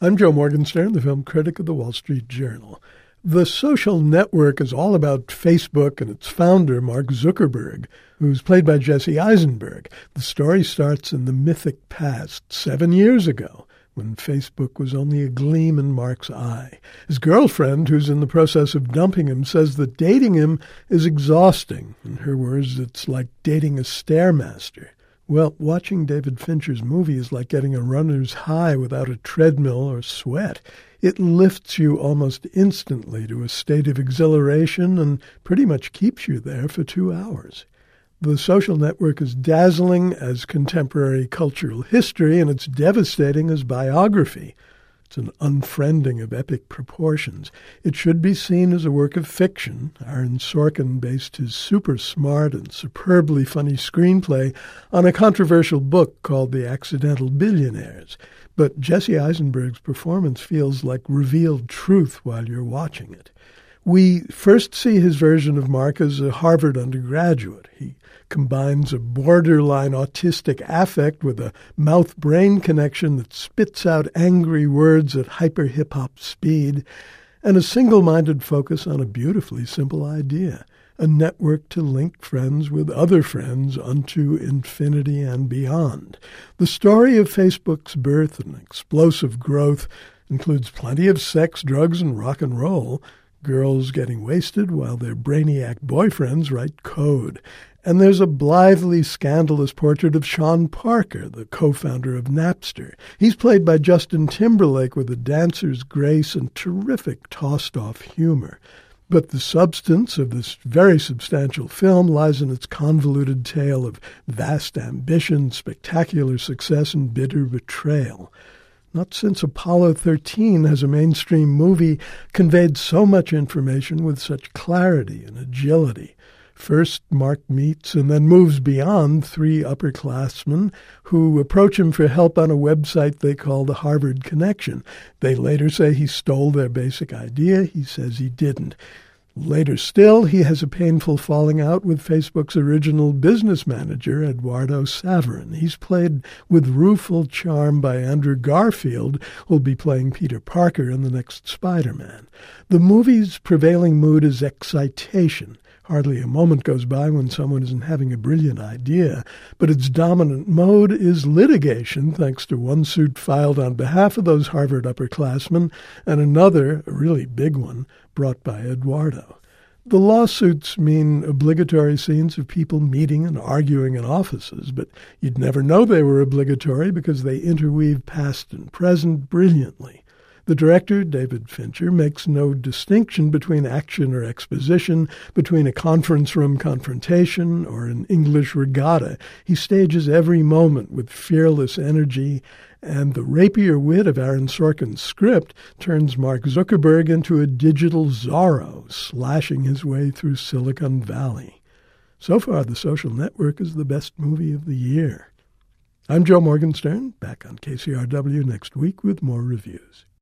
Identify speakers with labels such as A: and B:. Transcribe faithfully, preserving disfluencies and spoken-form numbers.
A: I'm Joe Morgenstern, the film critic of the Wall Street Journal. The Social Network is all about Facebook and its founder, Mark Zuckerberg, who's played by Jesse Eisenberg. The story starts in the mythic past, seven years ago, when Facebook was only a gleam in Mark's eye. His girlfriend, who's in the process of dumping him, says that dating him is exhausting. In her words, it's like dating a stairmaster. Well, watching David Fincher's movie is like getting a runner's high without a treadmill or sweat. It lifts you almost instantly to a state of exhilaration and pretty much keeps you there for two hours. The Social Network is dazzling as contemporary cultural history, and it's devastating as biography. It's an unfriending of epic proportions. It should be seen as a work of fiction. Aaron Sorkin based his super-smart and superbly funny screenplay on a controversial book called The Accidental Billionaires. But Jesse Eisenberg's performance feels like revealed truth while you're watching it. We first see his version of Mark as a Harvard undergraduate. He combines a borderline autistic affect with a mouth-brain connection that spits out angry words at hyper-hip-hop speed, and a single-minded focus on a beautifully simple idea, a network to link friends with other friends unto infinity and beyond. The story of Facebook's birth and explosive growth includes plenty of sex, drugs, and rock and roll, girls getting wasted while their brainiac boyfriends write code. And there's a blithely scandalous portrait of Sean Parker, the co-founder of Napster. He's played by Justin Timberlake with a dancer's grace and terrific tossed-off humor. But the substance of this very substantial film lies in its convoluted tale of vast ambition, spectacular success, and bitter betrayal. Not since Apollo thirteen has a mainstream movie conveyed so much information with such clarity and agility. First, Mark meets and then moves beyond three upperclassmen who approach him for help on a website they call the Harvard Connection. They later say he stole their basic idea. He says he didn't. Later still, he has a painful falling out with Facebook's original business manager, Eduardo Saverin. He's played with rueful charm by Andrew Garfield, who'll be playing Peter Parker in the next Spider-Man. The movie's prevailing mood is excitation. Hardly a moment goes by when someone isn't having a brilliant idea, but its dominant mode is litigation, thanks to one suit filed on behalf of those Harvard upperclassmen and another, a really big one, brought by Eduardo. The lawsuits mean obligatory scenes of people meeting and arguing in offices, but you'd never know they were obligatory because they interweave past and present brilliantly. The director, David Fincher, makes no distinction between action or exposition, between a conference room confrontation or an English regatta. He stages every moment with fearless energy, and the rapier wit of Aaron Sorkin's script turns Mark Zuckerberg into a digital Zorro, slashing his way through Silicon Valley. So far, The Social Network is the best movie of the year. I'm Joe Morgenstern, back on K C R W next week with more reviews.